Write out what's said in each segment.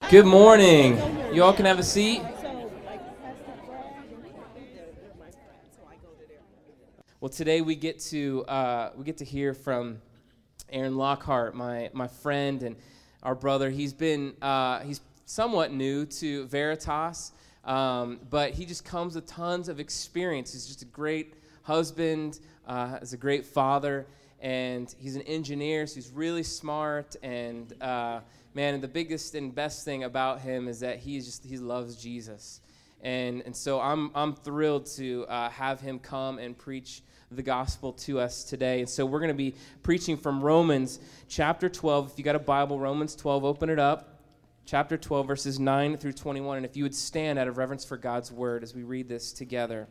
Good morning. You all can have a seat. Well, today we get to hear from Aaron Lockhart, my friend and our brother. He's somewhat new to Veritas, but he just comes with tons of experience. He's just a great husband, is a great father, and he's an engineer, so he's really smart. And man, the biggest and best thing about him is that he loves Jesus, and so I'm thrilled to have him come and preach the gospel to us today. And so we're going to be preaching from Romans chapter 12. If you got a Bible, Romans 12, open it up. Chapter 12, verses 9 through 21. And if you would stand out of reverence for God's word as we read this together.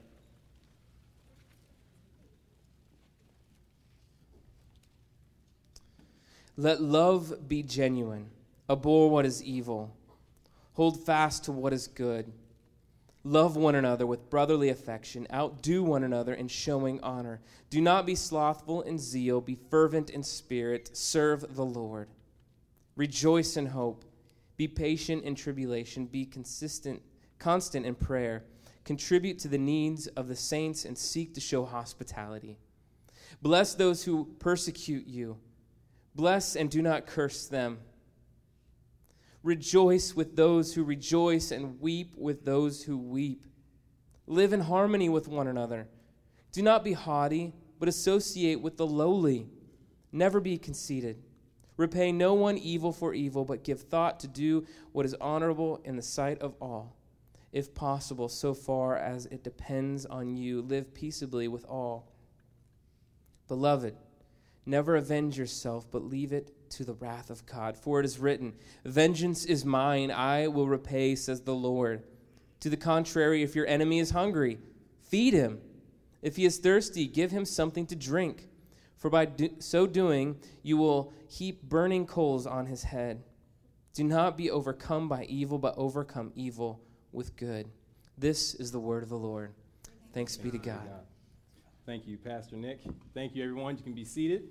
Let love be genuine. Abhor what is evil. Hold fast to what is good. Love one another with brotherly affection. Outdo one another in showing honor. Do not be slothful in zeal. Be fervent in spirit. Serve the Lord. Rejoice in hope. Be patient in tribulation. Be constant in prayer. Contribute to the needs of the saints and seek to show hospitality. Bless those who persecute you. Bless and do not curse them. Rejoice with those who rejoice and weep with those who weep. Live in harmony with one another. Do not be haughty, but associate with the lowly. Never be conceited. Repay no one evil for evil, but give thought to do what is honorable in the sight of all. If possible, so far as it depends on you, live peaceably with all. Beloved, never avenge yourself, but leave it to the wrath of God. For it is written, vengeance is mine, I will repay, says the Lord. To the contrary, if your enemy is hungry, feed him. If he is thirsty, give him something to drink. For by so doing, you will heap burning coals on his head. Do not be overcome by evil, but overcome evil with good. This is the word of the Lord. Thanks be to God. Thank you, Pastor Nick. Thank you, everyone. You can be seated.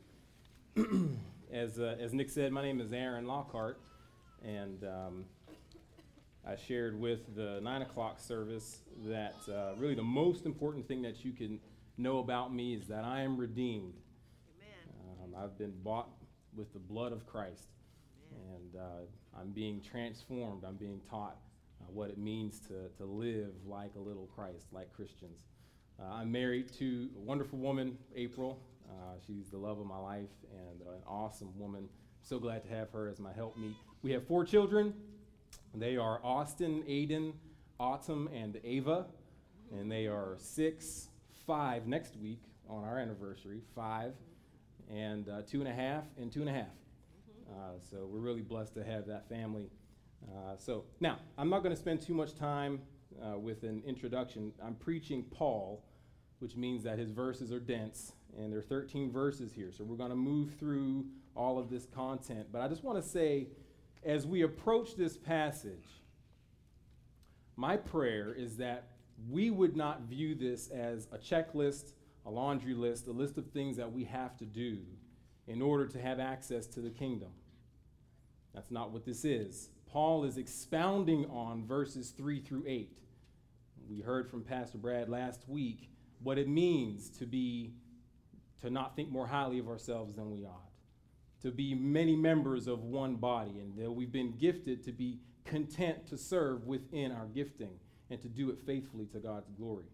As Nick said, my name is Aaron Lockhart, and I shared with the 9 o'clock service that really the most important thing that you can know about me is that I am redeemed. I've been bought with the blood of Christ, and I'm being transformed. I'm being taught what it means to live like a little Christ, like Christians. I'm married to a wonderful woman, April. She's the love of my life and an awesome woman. So glad to have her as my helpmeet. We have 4 children. They are Austin, Aiden, Autumn, and Ava. And they are 6, 5 next week on our anniversary, 5, and 2.5, and 2.5. So we're really blessed to have that family. So now, I'm not going to spend too much time with an introduction. I'm preaching Paul, which means that his verses are dense. And there are 13 verses here, so we're going to move through all of this content. But I just want to say, as we approach this passage, my prayer is that we would not view this as a checklist, a laundry list, a list of things that we have to do in order to have access to the kingdom. That's not what this is. Paul is expounding on verses 3 through 8. We heard from Pastor Brad last week what it means to not think more highly of ourselves than we ought, to be many members of one body, and that we've been gifted to be content to serve within our gifting and to do it faithfully to God's glory.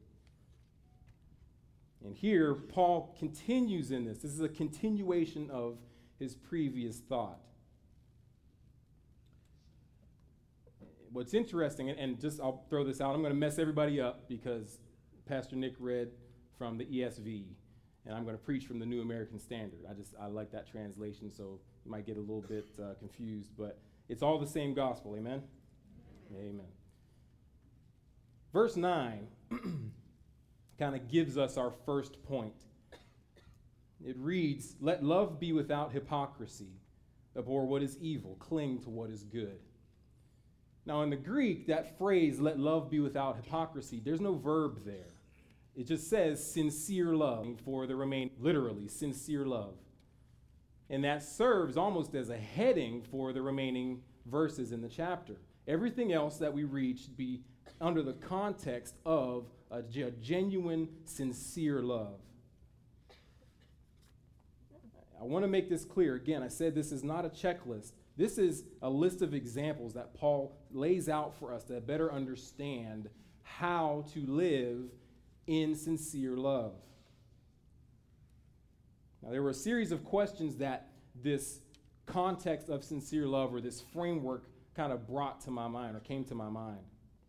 And here, Paul continues in this. This is a continuation of his previous thought. What's interesting, and just I'll throw this out, I'm going to mess everybody up because Pastor Nick read from the ESV. And I'm going to preach from the New American Standard. I like that translation, so you might get a little bit confused, but it's all the same gospel, amen? Amen. Verse 9 kind of gives us our first point. It reads, let love be without hypocrisy. Abhor what is evil, cling to what is good. Now in the Greek, that phrase, let love be without hypocrisy, there's no verb there. It just says sincere love for the remaining, literally, sincere love. And that serves almost as a heading for the remaining verses in the chapter. Everything else that we read should be under the context of a genuine, sincere love. I want to make this clear. Again, I said this is not a checklist. This is a list of examples that Paul lays out for us to better understand how to live in sincere love. Now, there were a series of questions that this context of sincere love, or this framework, kind of brought to my mind or came to my mind.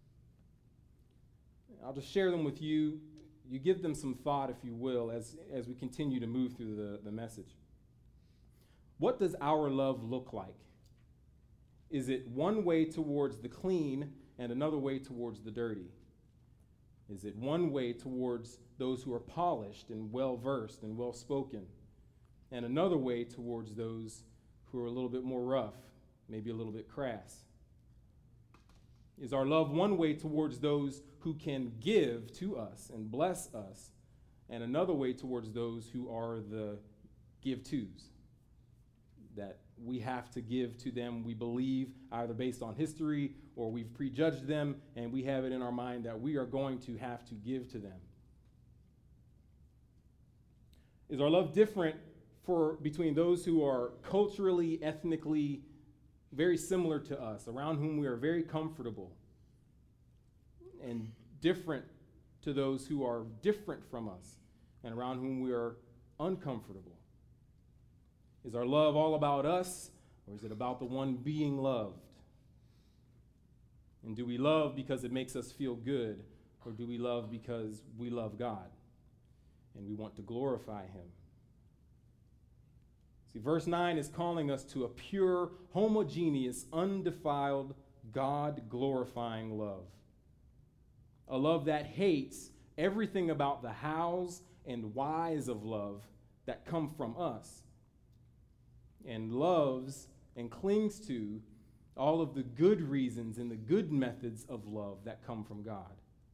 I'll just share them with you. You give them some thought, if you will, as we continue to move through the message. What does our love look like? Is it one way towards the clean and another way towards the dirty? Is it one way towards those who are polished and well-versed and well-spoken, and another way towards those who are a little bit more rough, maybe a little bit crass? Is our love one way towards those who can give to us and bless us, and another way towards those who are the give-tos, that we have to give to them, we believe, either based on history or we've prejudged them, and we have it in our mind that we are going to have to give to them? Is our love different between those who are culturally, ethnically very similar to us, around whom we are very comfortable, and different to those who are different from us and around whom we are uncomfortable? Is our love all about us, or is it about the one being loved? And do we love because it makes us feel good, or do we love because we love God and we want to glorify him? See, verse 9 is calling us to a pure, homogeneous, undefiled, God-glorifying love. A love that hates everything about the hows and whys of love that come from us, and loves and clings to all of the good reasons and the good methods of love that come from God.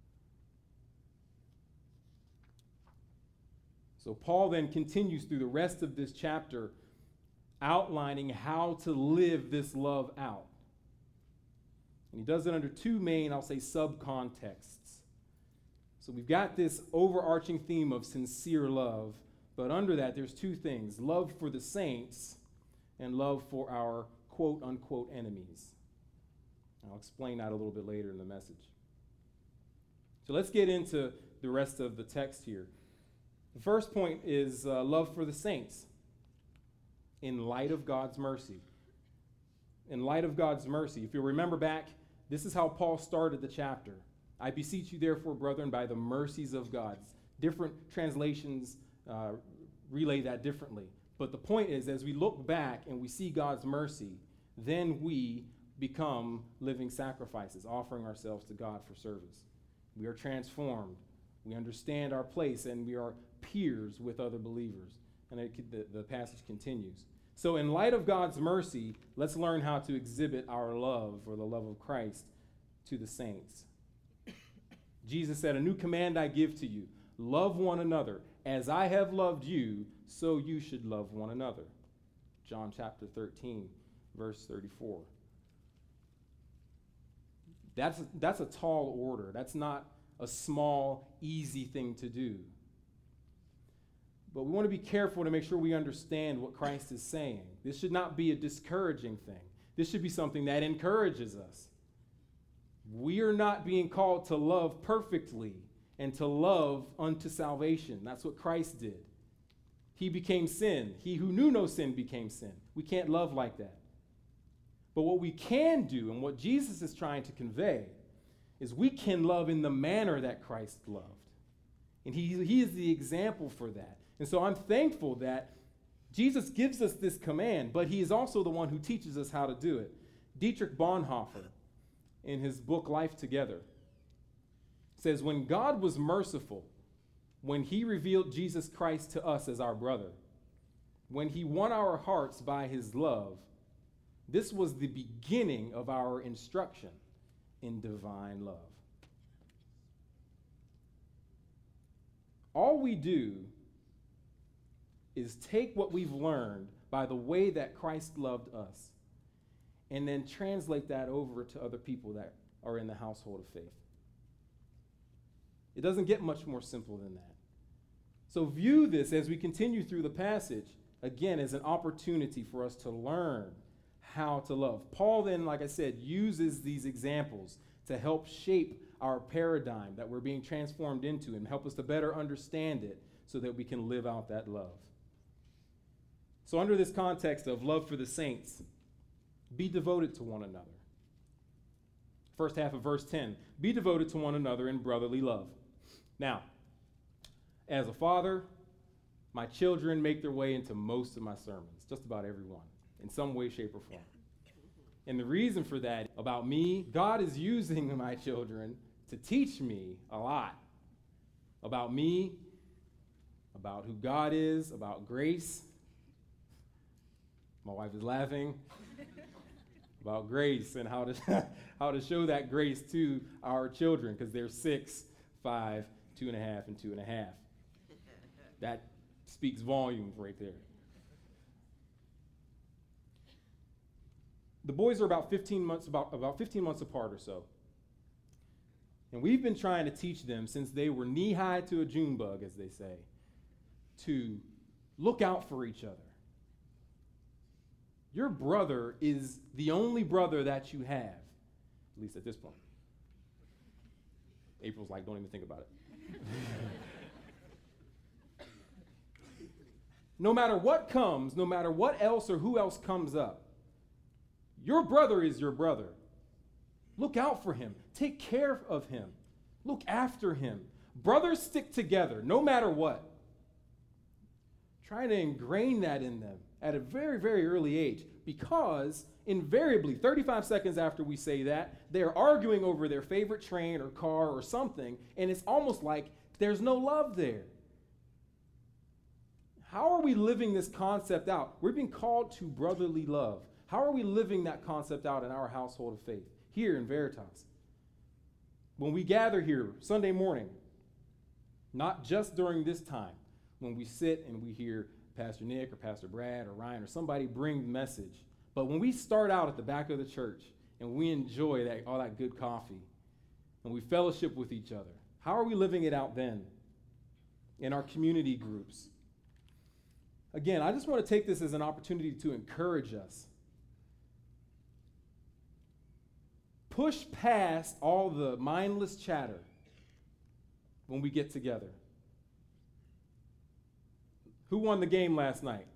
So Paul then continues through the rest of this chapter outlining how to live this love out. And he does it under two main, I'll say, subcontexts. So we've got this overarching theme of sincere love, but under that there's two things: love for the saints and love for our quote-unquote enemies. I'll explain that a little bit later in the message. So let's get into the rest of the text here. The first point is love for the saints in light of God's mercy. In light of God's mercy. If you'll remember back, this is how Paul started the chapter. I beseech you, therefore, brethren, by the mercies of God. Different translations relay that differently. But the point is, as we look back and we see God's mercy, then we become living sacrifices, offering ourselves to God for service. We are transformed. We understand our place, and we are peers with other believers. And the passage continues. So in light of God's mercy, let's learn how to exhibit our love, or the love of Christ, to the saints. Jesus said, "A new command I give to you, love one another. As I have loved you, so you should love one another." John chapter 13, verse 34. That's a tall order. That's not a small, easy thing to do. But we want to be careful to make sure we understand what Christ is saying. This should not be a discouraging thing. This should be something that encourages us. We are not being called to love perfectly and to love unto salvation. That's what Christ did. He became sin. He who knew no sin became sin. We can't love like that. But what we can do, and what Jesus is trying to convey, is we can love in the manner that Christ loved. And he is the example for that. And so I'm thankful that Jesus gives us this command, but he is also the one who teaches us how to do it. Dietrich Bonhoeffer, in his book Life Together, says, when God was merciful, when he revealed Jesus Christ to us as our brother, when he won our hearts by his love, this was the beginning of our instruction in divine love. All we do is take what we've learned by the way that Christ loved us and then translate that over to other people that are in the household of faith. It doesn't get much more simple than that. So view this as we continue through the passage, again, as an opportunity for us to learn how to love. Paul then, like I said, uses these examples to help shape our paradigm that we're being transformed into and help us to better understand it so that we can live out that love. So under this context of love for the saints, be devoted to one another. First half of verse 10, be devoted to one another in brotherly love. Now, as a father, my children make their way into most of my sermons, just about every one, in some way, shape, or form. And the reason for that, about me, God is using my children to teach me a lot about me, about who God is, about grace. My wife is laughing. About grace and how to show that grace to our children, because they're 6, 5, 2.5, and 2.5. That speaks volumes right there. The boys are about 15 months apart or so. And we've been trying to teach them since they were knee-high to a June bug, as they say, to look out for each other. Your brother is the only brother that you have, at least at this point. April's like, don't even think about it. No matter what comes, no matter what else or who else comes up, your brother is your brother. Look out for him. Take care of him. Look after him. Brothers stick together no matter what. Try to ingrain that in them at a very, very early age, because invariably, 35 seconds after we say that, they're arguing over their favorite train or car or something, and it's almost like there's no love there. How are we living this concept out? We're being called to brotherly love. How are we living that concept out in our household of faith, here in Veritas? When we gather here Sunday morning, not just during this time, when we sit and we hear Pastor Nick or Pastor Brad or Ryan or somebody bring the message, but when we start out at the back of the church and we enjoy all that good coffee and we fellowship with each other, how are we living it out then in our community groups? Again, I just want to take this as an opportunity to encourage us. Push past all the mindless chatter when we get together. Who won the game last night?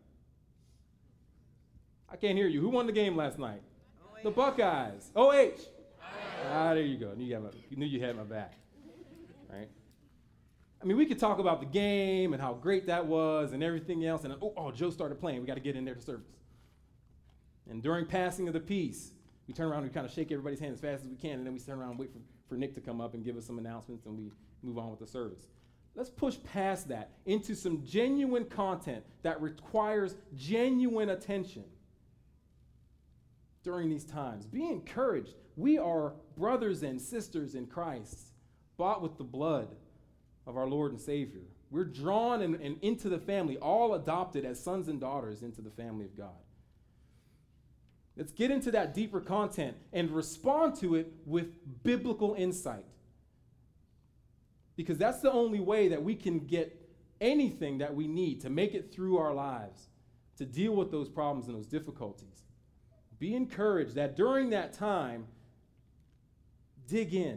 I can't hear you. Who won the game last night? OH. The Buckeyes. OH. There you go. You knew you had my back. Right? I mean, we could talk about the game and how great that was and everything else. And Joe started playing. We got to get in there to service. And during passing of the peace, we turn around and we kind of shake everybody's hand as fast as we can. And then we turn around and wait for Nick to come up and give us some announcements, and we move on with the service. Let's push past that into some genuine content that requires genuine attention during these times. Be encouraged. We are brothers and sisters in Christ, bought with the blood of our Lord and Savior. We're drawn and into the family, all adopted as sons and daughters into the family of God. Let's get into that deeper content and respond to it with biblical insight. Because that's the only way that we can get anything that we need to make it through our lives, to deal with those problems and those difficulties. Be encouraged that during that time, dig in.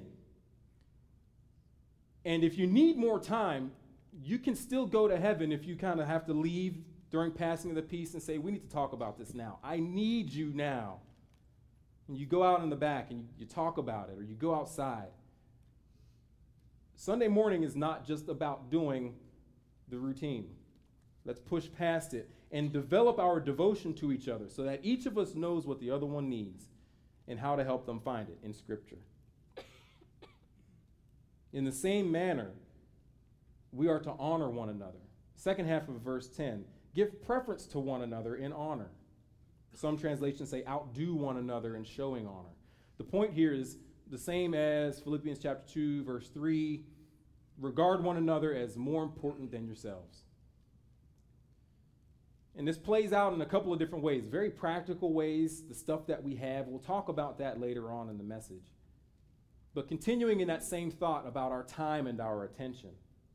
And if you need more time, you can still go to heaven if you kind of have to leave during passing of the peace and say, we need to talk about this now. I need you now. And you go out in the back and you talk about it, or you go outside. Sunday morning is not just about doing the routine. Let's push past it and develop our devotion to each other so that each of us knows what the other one needs and how to help them find it in Scripture. In the same manner, we are to honor one another. Second half of verse 10, give preference to one another in honor. Some translations say outdo one another in showing honor. The point here is the same as Philippians chapter 2, verse 3. Regard one another as more important than yourselves. And this plays out in a couple of different ways, very practical ways, the stuff that we have. We'll talk about that later on in the message. But continuing in that same thought about our time and our attention.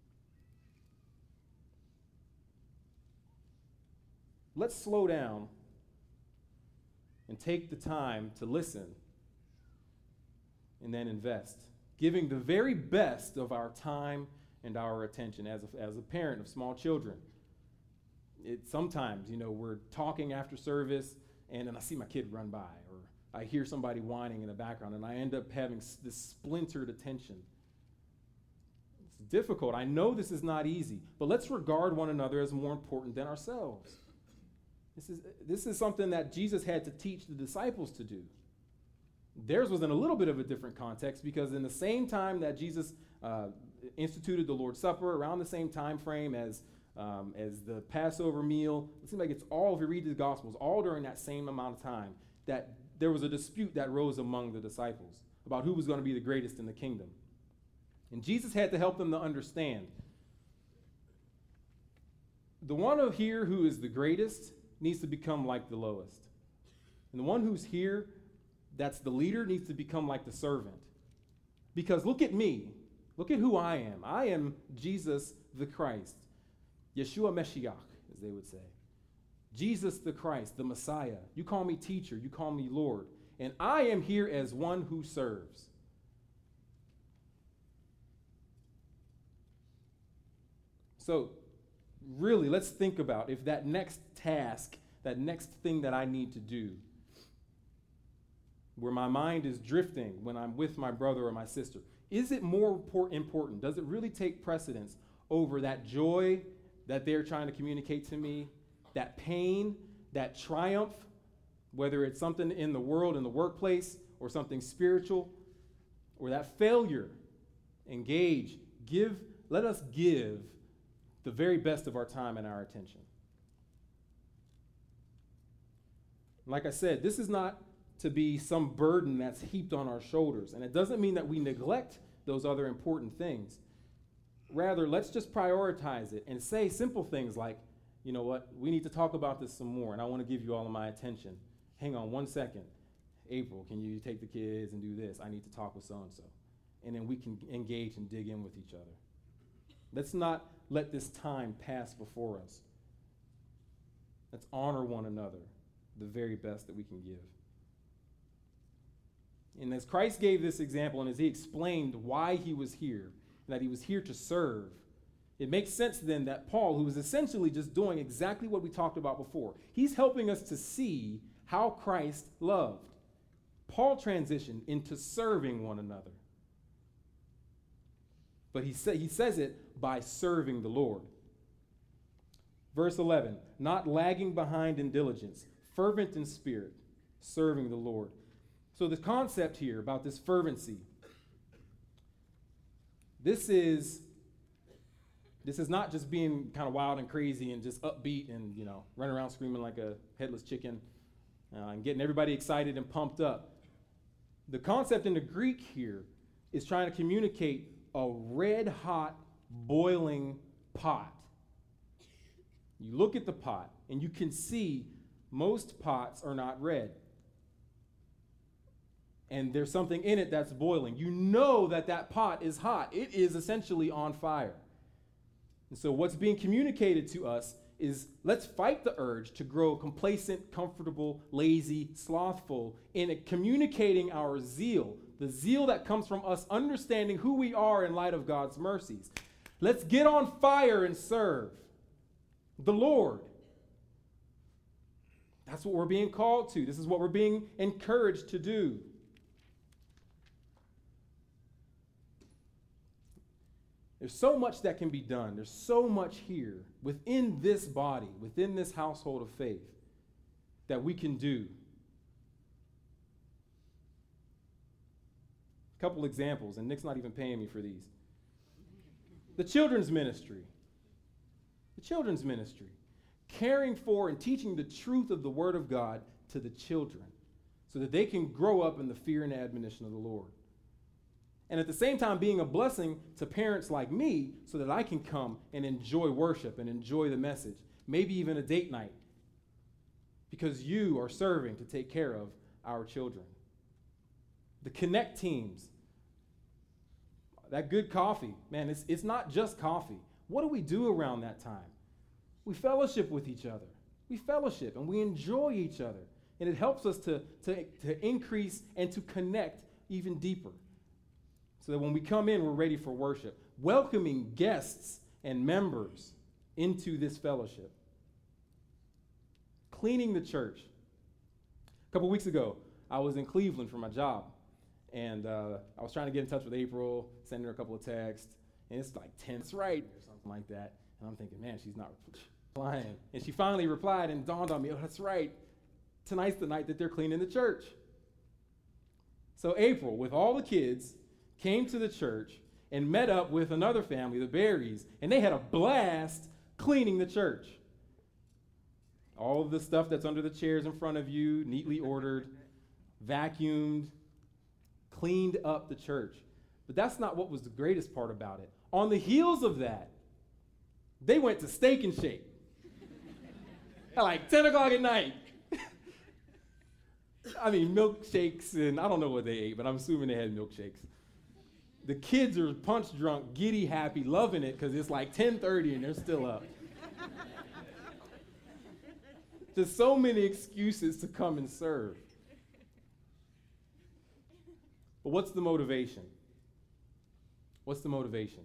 Let's slow down and take the time to listen and then invest, giving the very best of our time and our attention. As a parent of small children, sometimes, we're talking after service, and then I see my kid run by, or I hear somebody whining in the background, and I end up having this splintered attention. It's difficult. I know this is not easy, but let's regard one another as more important than ourselves. This is something that Jesus had to teach the disciples to do. Theirs was in a little bit of a different context, because in the same time that Jesus instituted the Lord's Supper, around the same time frame as the Passover meal, it seems like it's all, if you read the Gospels, all during that same amount of time, that there was a dispute that rose among the disciples about who was going to be the greatest in the kingdom. And Jesus had to help them to understand. The one of here who is the greatest needs to become like the lowest. And the one who's here, that's the leader, needs to become like the servant. Because look at me. Look at who I am. I am Jesus the Christ. Yeshua Meshiach, as they would say. Jesus the Christ, the Messiah. You call me teacher. You call me Lord. And I am here as one who serves. So, really, let's think about if that next task, that next thing that I need to do, where my mind is drifting when I'm with my brother or my sister, is it more important? Does it really take precedence over that joy that they're trying to communicate to me, that pain, that triumph, whether it's something in the world, in the workplace, or something spiritual, or that failure? Engage, let us give the very best of our time and our attention. Like I said, this is not to be some burden that's heaped on our shoulders. And it doesn't mean that we neglect those other important things. Rather, let's just prioritize it and say simple things like, you know what, we need to talk about this some more, and I want to give you all of my attention. Hang on 1 second. April, can you take the kids and do this? I need to talk with so-and-so. And then we can engage and dig in with each other. Let's not let this time pass before us. Let's honor one another the very best that we can give. And as Christ gave this example, and as he explained why he was here, that he was here to serve, it makes sense then that Paul, who was essentially just doing exactly what we talked about before, he's helping us to see how Christ loved. Paul transitioned into serving one another. But he says it by serving the Lord. Verse 11, not lagging behind in diligence, fervent in spirit, serving the Lord. So the concept here about this fervency, this is not just being kind of wild and crazy and just upbeat and, running around screaming like a headless chicken and getting everybody excited and pumped up. The concept in the Greek here is trying to communicate a red-hot, boiling pot. You look at the pot, and you can see most pots are not red. And there's something in it that's boiling. You know that pot is hot. It is essentially on fire. And so what's being communicated to us is let's fight the urge to grow complacent, comfortable, lazy, slothful in communicating our zeal, the zeal that comes from us understanding who we are in light of God's mercies. Let's get on fire and serve the Lord. That's what we're being called to. This is what we're being encouraged to do. There's so much that can be done. There's so much here within this body, within this household of faith that we can do. A couple examples, and Nick's not even paying me for these. The children's ministry. The children's ministry. Caring for and teaching the truth of the Word of God to the children so that they can grow up in the fear and admonition of the Lord. And at the same time being a blessing to parents like me so that I can come and enjoy worship and enjoy the message, maybe even a date night, because you are serving to take care of our children. The Connect teams, that good coffee, man, it's not just coffee. What do we do around that time? We fellowship with each other. We fellowship and we enjoy each other. And it helps us to increase and to connect even deeper. So that when we come in, we're ready for worship. Welcoming guests and members into this fellowship. Cleaning the church. A couple weeks ago, I was in Cleveland for my job. And I was trying to get in touch with April, sending her a couple of texts. And it's like 10, that's right, or something like that. And I'm thinking, man, she's not replying. And she finally replied and dawned on me, oh, that's right. Tonight's the night that they're cleaning the church. So April, with all the kids, came to the church and met up with another family, the Berries, and they had a blast cleaning the church. All of the stuff that's under the chairs in front of you, neatly ordered, vacuumed, cleaned up the church. But that's not what was the greatest part about it. On the heels of that, they went to Steak and Shake at like 10 o'clock at night. I mean, milkshakes, and I don't know what they ate, but I'm assuming they had milkshakes. The kids are punch drunk, giddy happy, loving it because it's like 10:30 and they're still up. Just so many excuses to come and serve. But what's the motivation? What's the motivation?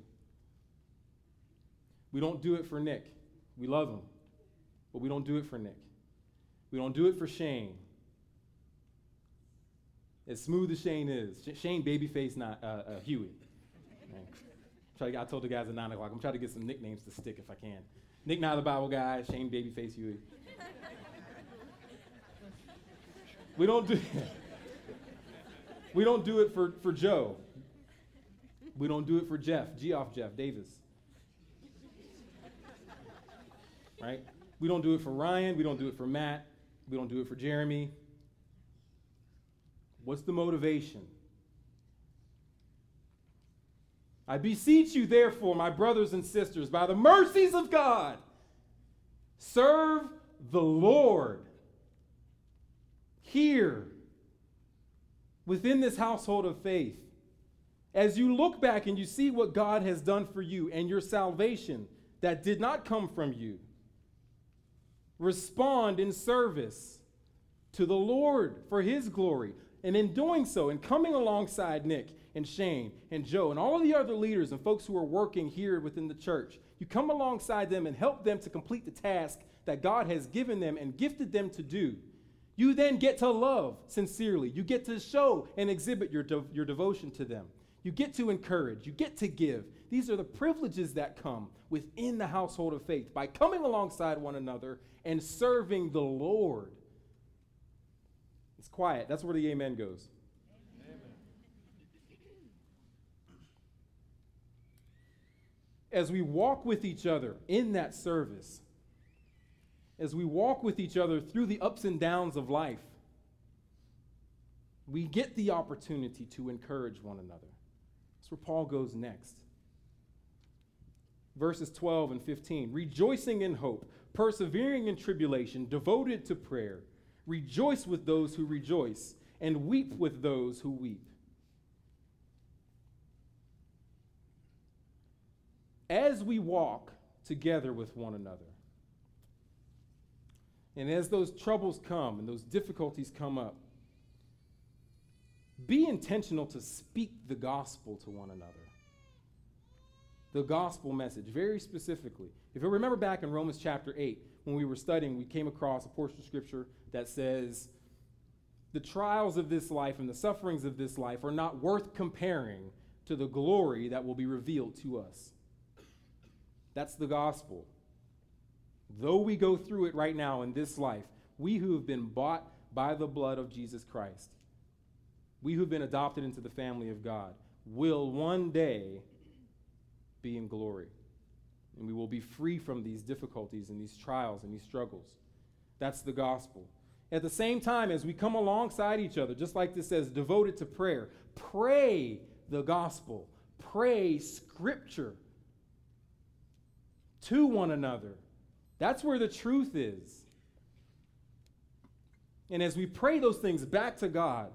We don't do it for Nick. We love him, but we don't do it for Nick. We don't do it for Shane. As smooth as Shane is, Shane babyface, not Huey. Right. I told the guys at 9 o'clock, I'm trying to get some nicknames to stick if I can. Nick, not the Bible guy. Shane babyface Huey. We don't do We don't do it for Joe. We don't do it for Jeff, Geoff Jeff Davis. Right? We don't do it for Ryan. We don't do it for Matt. We don't do it for Jeremy. What's the motivation? I beseech you, therefore, my brothers and sisters, by the mercies of God, serve the Lord here within this household of faith. As you look back and you see what God has done for you and your salvation that did not come from you, respond in service to the Lord for his glory. And in doing so, and coming alongside Nick and Shane and Joe and all of the other leaders and folks who are working here within the church, you come alongside them and help them to complete the task that God has given them and gifted them to do. You then get to love sincerely. You get to show and exhibit your devotion to them. You get to encourage. You get to give. These are the privileges that come within the household of faith by coming alongside one another and serving the Lord. It's quiet. That's where the amen goes. Amen. As we walk with each other in that service, as we walk with each other through the ups and downs of life, we get the opportunity to encourage one another. That's where Paul goes next. Verses 12 and 15. Rejoicing in hope, persevering in tribulation, devoted to prayer. Rejoice with those who rejoice, and weep with those who weep. As we walk together with one another, and as those troubles come and those difficulties come up, be intentional to speak the gospel to one another. The gospel message, very specifically. If you remember back in Romans chapter 8, when we were studying, we came across a portion of scripture that says, the trials of this life and the sufferings of this life are not worth comparing to the glory that will be revealed to us. That's the gospel. Though we go through it right now in this life, we who have been bought by the blood of Jesus Christ, we who've been adopted into the family of God, will one day be in glory. And we will be free from these difficulties and these trials and these struggles. That's the gospel. At the same time, as we come alongside each other, just like this says, devoted to prayer, pray the gospel, pray scripture to one another. That's where the truth is. And as we pray those things back to God,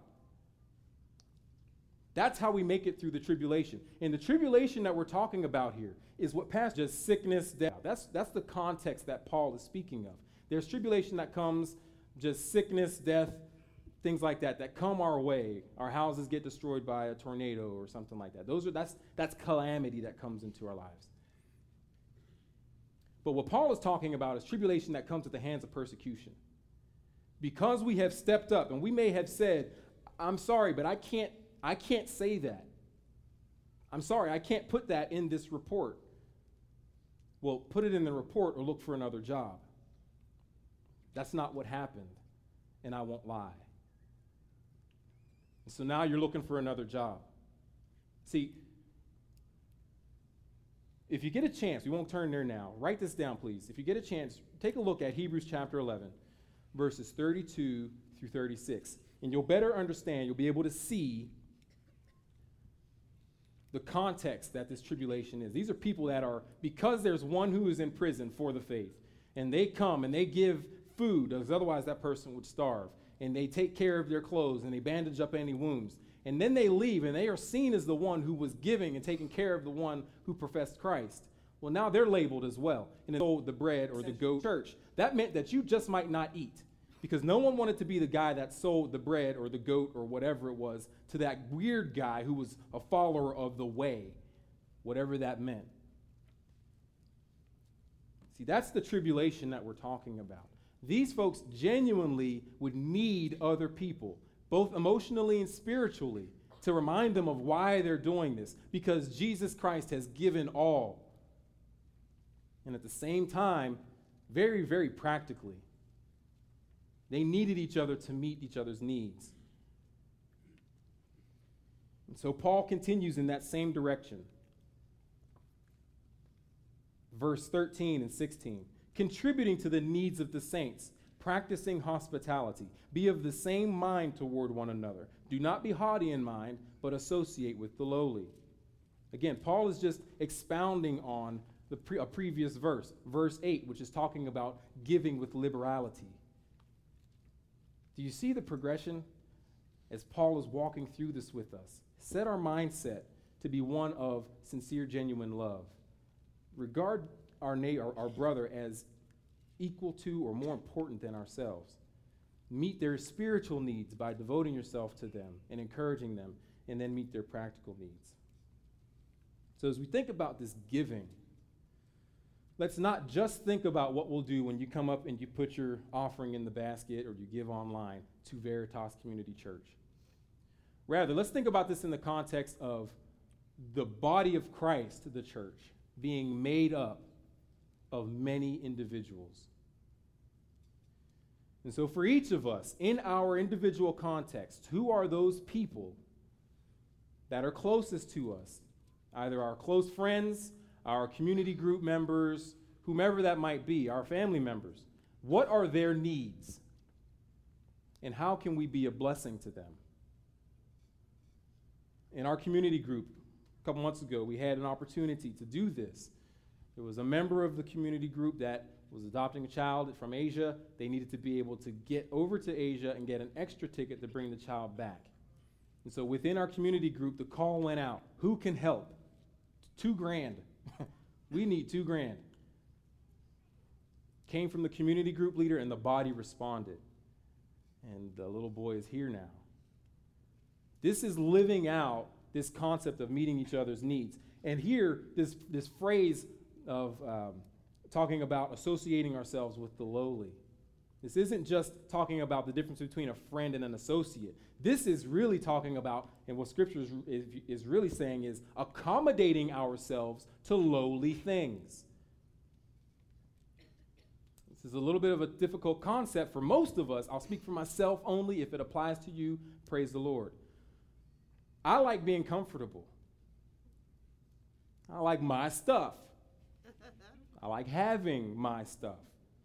that's how we make it through the tribulation. And the tribulation that we're talking about here is what Pastor just sickness, death. That's the context that Paul is speaking of. There's tribulation that comes, just sickness, death, things like that come our way. Our houses get destroyed by a tornado or something like that. That's calamity that comes into our lives. But what Paul is talking about is tribulation that comes at the hands of persecution. Because we have stepped up, and we may have said, I'm sorry, but I can't say that. I'm sorry, I can't put that in this report. Well, put it in the report or look for another job. That's not what happened, and I won't lie. And so now you're looking for another job. See, if you get a chance, we won't turn there now. Write this down, please. If you get a chance, take a look at Hebrews chapter 11, verses 32 through 36. And you'll better understand, you'll be able to see the context that this tribulation is. These are people that are, because there's one who is in prison for the faith, and they come and they give food, because otherwise that person would starve, and they take care of their clothes, and they bandage up any wounds. And then they leave, and they are seen as the one who was giving and taking care of the one who professed Christ. Well, now they're labeled as well. And it's sold the bread or the goat church. That meant that you just might not eat, because no one wanted to be the guy that sold the bread or the goat or whatever it was to that weird guy who was a follower of the way, whatever that meant. See, that's the tribulation that we're talking about. These folks genuinely would need other people, both emotionally and spiritually, to remind them of why they're doing this, because Jesus Christ has given all. And at the same time, very, very practically, they needed each other to meet each other's needs. And so Paul continues in that same direction. Verse 13 and 16. Contributing to the needs of the saints, practicing hospitality. Be of the same mind toward one another. Do not be haughty in mind, but associate with the lowly. Again, Paul is just expounding on a previous verse, verse 8, which is talking about giving with liberality. Do you see the progression as Paul is walking through this with us? Set our mindset to be one of sincere, genuine love. Regard our brother as equal to or more important than ourselves. Meet their spiritual needs by devoting yourself to them and encouraging them, and then meet their practical needs. So as we think about this giving, let's not just think about what we'll do when you come up and you put your offering in the basket or you give online to Veritas Community Church. Rather, let's think about this in the context of the body of Christ, the church, being made up of many individuals. And so for each of us, in our individual context, who are those people that are closest to us? Either our close friends, our community group members, whomever that might be, our family members. What are their needs? And how can we be a blessing to them? In our community group, a couple months ago, we had an opportunity to do this. There was a member of the community group that was adopting a child from Asia. They needed to be able to get over to Asia and get an extra ticket to bring the child back. And so within our community group, the call went out. Who can help? $2,000. We need $2,000. Came from the community group leader, and the body responded. And the little boy is here now. This is living out this concept of meeting each other's needs. And here, this phrase of talking about associating ourselves with the lowly. This isn't just talking about the difference between a friend and an associate. This is really talking about, and what Scripture is really saying is accommodating ourselves to lowly things. This is a little bit of a difficult concept for most of us. I'll speak for myself only. If it applies to you, praise the Lord. I like being comfortable. I like my stuff. I like having my stuff.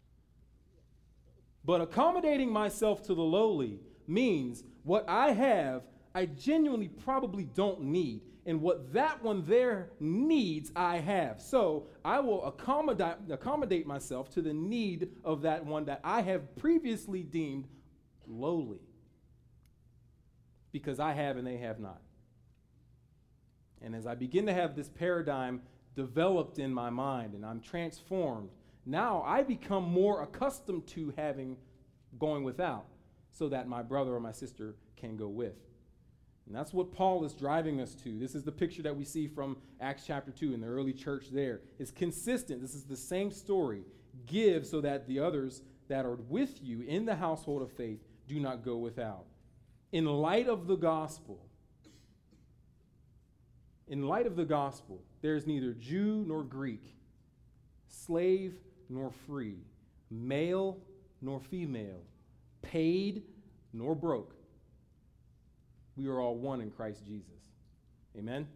But accommodating myself to the lowly means what I have, I genuinely probably don't need. And what that one there needs, I have. So I will accommodate myself to the need of that one that I have previously deemed lowly, because I have and they have not. And as I begin to have this paradigm developed in my mind and I'm transformed, now I become more accustomed to going without so that my brother or my sister can go with. And that's what Paul is driving us to. This is the picture that we see from Acts chapter 2 in the early church there. It's consistent. This is the same story. Give so that the others that are with you in the household of faith do not go without. In light of the gospel, there's neither Jew nor Greek, slave nor free, male nor female, paid nor broke. We are all one in Christ Jesus. Amen?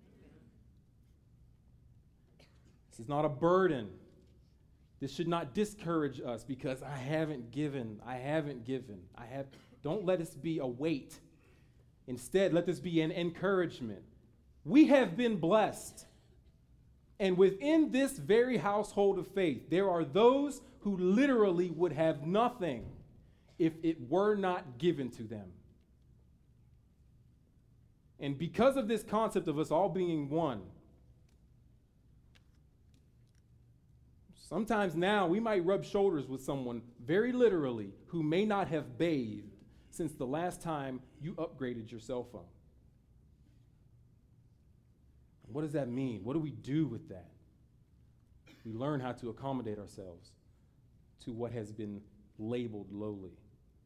This is not a burden. This should not discourage us because I haven't given. Don't let this be a weight. Instead, let this be an encouragement. We have been blessed. And within this very household of faith, there are those who literally would have nothing if it were not given to them. And because of this concept of us all being one, sometimes now we might rub shoulders with someone very literally who may not have bathed since the last time you upgraded your cell phone. What does that mean? What do we do with that? We learn how to accommodate ourselves to what has been labeled lowly.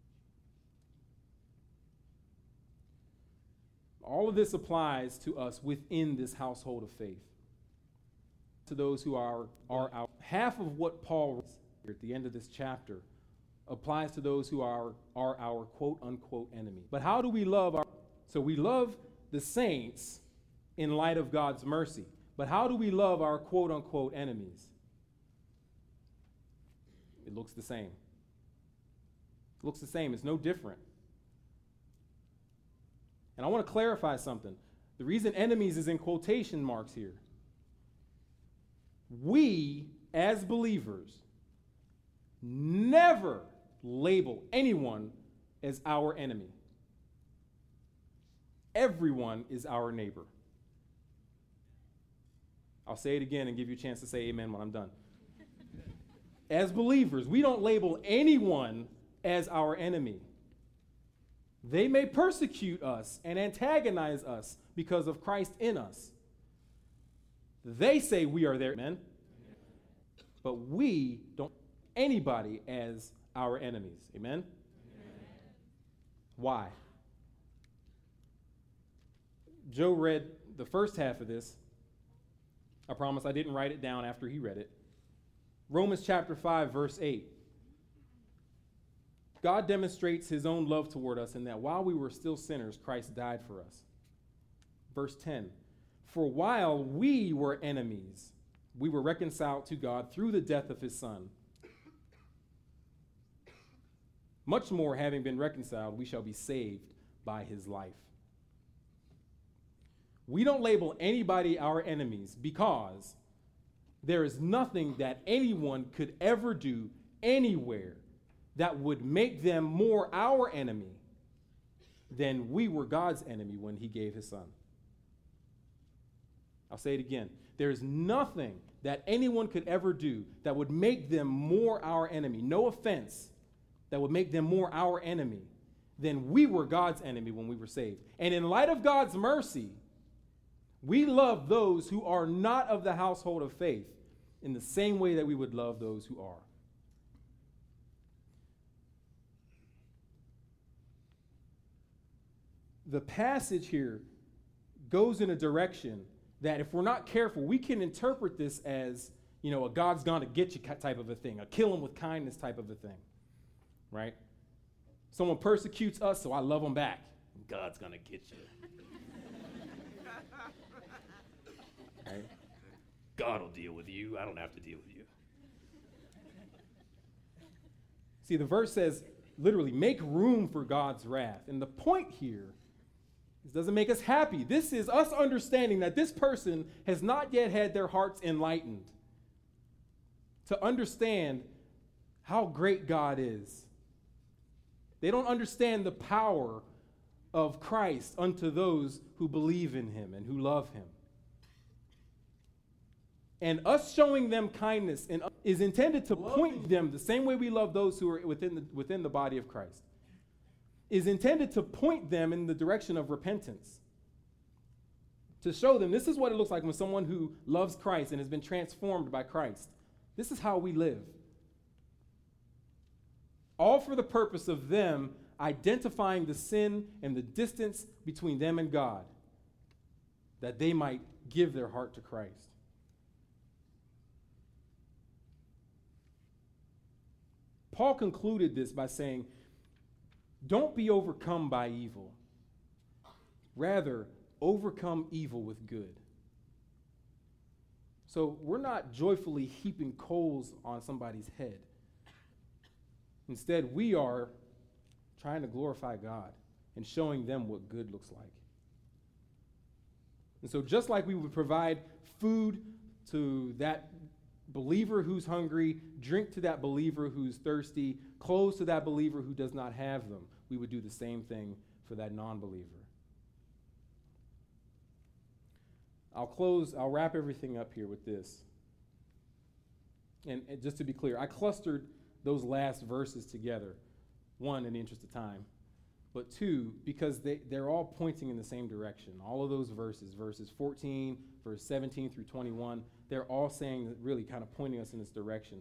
All of this applies to us within this household of faith. To those who are out. Half of what Paul writes at the end of this chapter applies to those who are our quote-unquote enemy. But how do we love our... So we love the saints in light of God's mercy. But how do we love our quote-unquote enemies? It looks the same. It looks the same. It's no different. And I want to clarify something. The reason enemies is in quotation marks here. We, as believers, never label anyone as our enemy. Everyone is our neighbor. I'll say it again and give you a chance to say amen when I'm done. As believers, we don't label anyone as our enemy. They may persecute us and antagonize us because of Christ in us. They say we are their men, but we don't anybody as our enemies. Amen? Amen? Why? Joe read the first half of this. I promise I didn't write it down after he read it. Romans chapter 5, verse 8. God demonstrates his own love toward us in that while we were still sinners, Christ died for us. Verse 10. For while we were enemies, we were reconciled to God through the death of his Son. Much more, having been reconciled, we shall be saved by his life. We don't label anybody our enemies because there is nothing that anyone could ever do anywhere that would make them more our enemy than we were God's enemy when he gave his Son. I'll say it again. There's nothing that anyone could ever do that would make them more our enemy. No offense, that would make them more our enemy than we were God's enemy when we were saved. And in light of God's mercy, we love those who are not of the household of faith in the same way that we would love those who are. The passage here goes in a direction that if we're not careful, we can interpret this as, a God's gonna get you type of a thing, a kill him with kindness type of a thing, right? Someone persecutes us, so I love them back. God's gonna get you. Right? God will deal with you. I don't have to deal with you. See, the verse says, literally, make room for God's wrath. And the point here, this doesn't make us happy. This is us understanding that this person has not yet had their hearts enlightened to understand how great God is They don't understand the power of Christ unto those who believe in him and who love him. And us showing them kindness is intended to point them the same way we love those who are within the body of Christ, is intended to point them in the direction of repentance. To show them this is what it looks like when someone who loves Christ and has been transformed by Christ. This is how we live. All for the purpose of them identifying the sin and the distance between them and God, that they might give their heart to Christ. Paul concluded this by saying, don't be overcome by evil. Rather, overcome evil with good. So we're not joyfully heaping coals on somebody's head. Instead, we are trying to glorify God and showing them what good looks like. And so just like we would provide food to that believer who's hungry, drink to that believer who's thirsty, clothes to that believer who does not have them, we would do the same thing for that non-believer. I'll wrap everything up here with this. And just to be clear, I clustered those last verses together. One, in the interest of time. But two, because they're all pointing in the same direction. All of those verses 14, verse 17 through 21, they're all saying that, really kind of pointing us in this direction.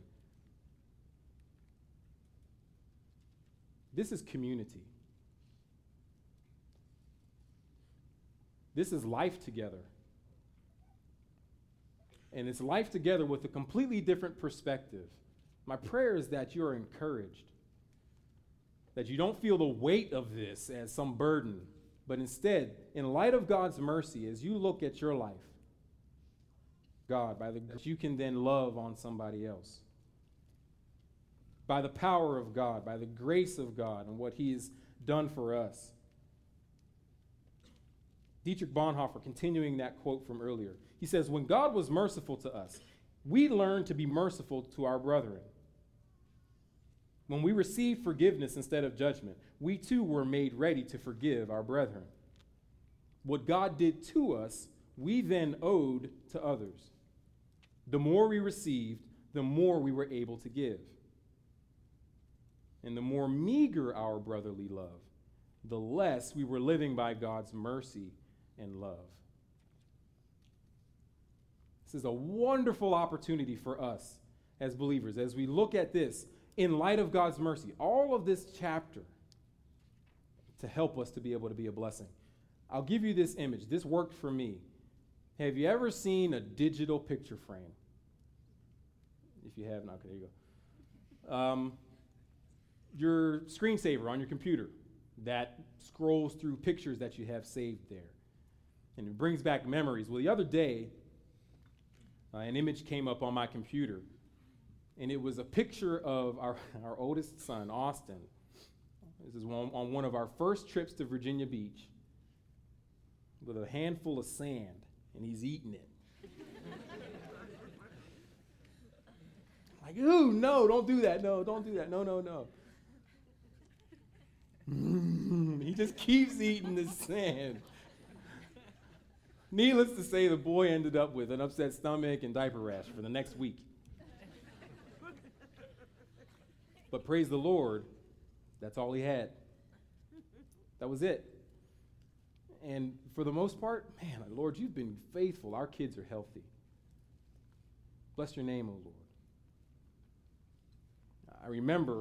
This is community. This is life together. And it's life together with a completely different perspective. My prayer is that you're encouraged, that you don't feel the weight of this as some burden, but instead, in light of God's mercy, as you look at your life, God, you can then love on somebody else. By the power of God, by the grace of God, and what he has done for us. Dietrich Bonhoeffer, continuing that quote from earlier, he says, when God was merciful to us, we learned to be merciful to our brethren. When we received forgiveness instead of judgment, we too were made ready to forgive our brethren. What God did to us, we then owed to others. The more we received, the more we were able to give. And the more meager our brotherly love, the less we were living by God's mercy and love. This is a wonderful opportunity for us as believers, as we look at this in light of God's mercy, all of this chapter, to help us to be able to be a blessing. I'll give you this image. This worked for me. Have you ever seen a digital picture frame? If you have not, okay, there you go. Your screensaver on your computer that scrolls through pictures that you have saved there. And it brings back memories. Well, the other day, an image came up on my computer, and it was a picture of our oldest son, Austin. This is on one of our first trips to Virginia Beach with a handful of sand, and he's eating it. Like, ooh, no, don't do that. No, don't do that. No, no, no. He just keeps eating the sand. Needless to say, the boy ended up with an upset stomach and diaper rash for the next week. But praise the Lord, that's all he had. That was it. And for the most part, man, Lord, you've been faithful. Our kids are healthy. Bless your name, O Lord. I remember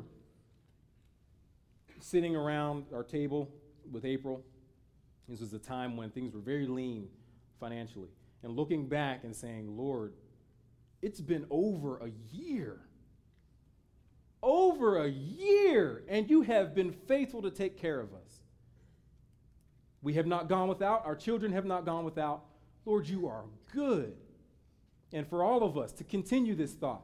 sitting around our table with April. This was a time when things were very lean financially. And looking back and saying, Lord, it's been over a year. Over a year, and you have been faithful to take care of us. We have not gone without. Our children have not gone without. Lord, you are good. And for all of us to continue this thought,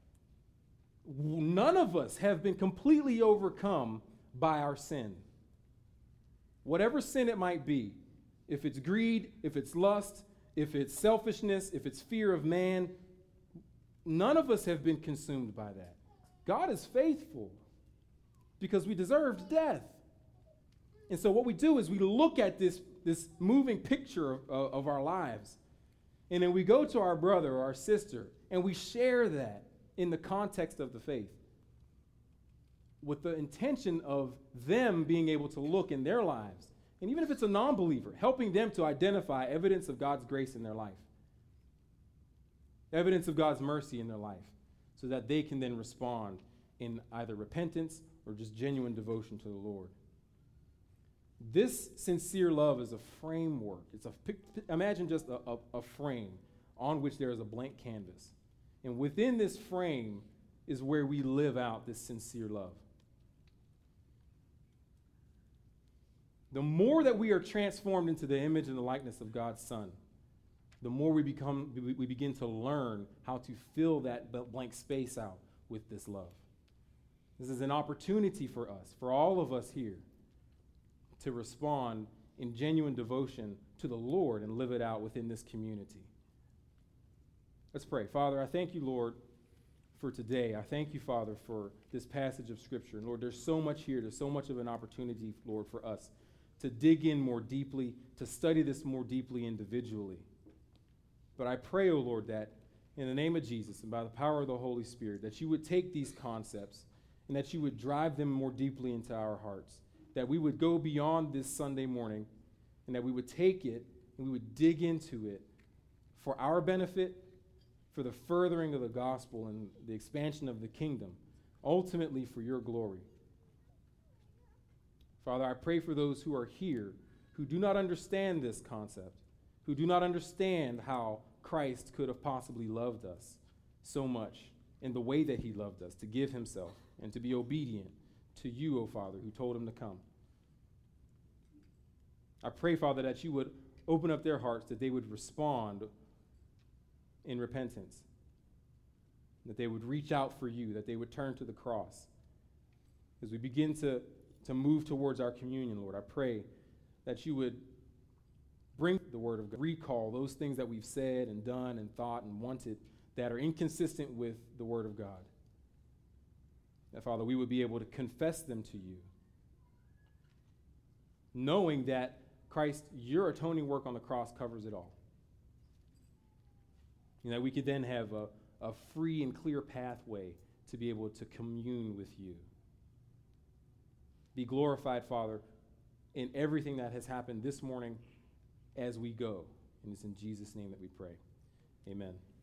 none of us have been completely overcome by our sin. Whatever sin it might be, if it's greed, if it's lust, if it's selfishness, if it's fear of man, none of us have been consumed by that. God is faithful. because we deserved death. And so what we do is we look at this moving picture of our lives, and then we go to our brother or our sister, and we share that in the context of the faith, with the intention of them being able to look in their lives, and even if it's a non-believer, helping them to identify evidence of God's grace in their life, evidence of God's mercy in their life, so that they can then respond in either repentance or just genuine devotion to the Lord. This sincere love is a framework. Imagine just a frame on which there is a blank canvas. And within this frame is where we live out this sincere love. The more that we are transformed into the image and the likeness of God's Son, the more we begin to learn how to fill that blank space out with this love. This is an opportunity for us, for all of us here, to respond in genuine devotion to the Lord and live it out within this community. Let's pray. Father, I thank you, Lord, for today. I thank you, Father, for this passage of Scripture. And Lord, there's so much here. There's so much of an opportunity, Lord, for us to dig in more deeply, to study this more deeply individually. But I pray, O Lord, that in the name of Jesus and by the power of the Holy Spirit, that you would take these concepts and that you would drive them more deeply into our hearts, that we would go beyond this Sunday morning and that we would take it and we would dig into it for our benefit, for the furthering of the gospel and the expansion of the kingdom, ultimately for your glory. Father, I pray for those who are here who do not understand this concept, who do not understand how Christ could have possibly loved us so much in the way that he loved us, to give himself and to be obedient to you, O Father, who told him to come. I pray, Father, that you would open up their hearts, that they would respond in repentance, that they would reach out for you, that they would turn to the cross. As we begin to move towards our communion, Lord, I pray that you would bring the word of God, recall those things that we've said and done and thought and wanted that are inconsistent with the word of God. That, Father, we would be able to confess them to you, knowing that Christ, your atoning work on the cross covers it all. And that we could then have a free and clear pathway to be able to commune with you. Be glorified, Father, in everything that has happened this morning as we go. And it's in Jesus' name that we pray. Amen.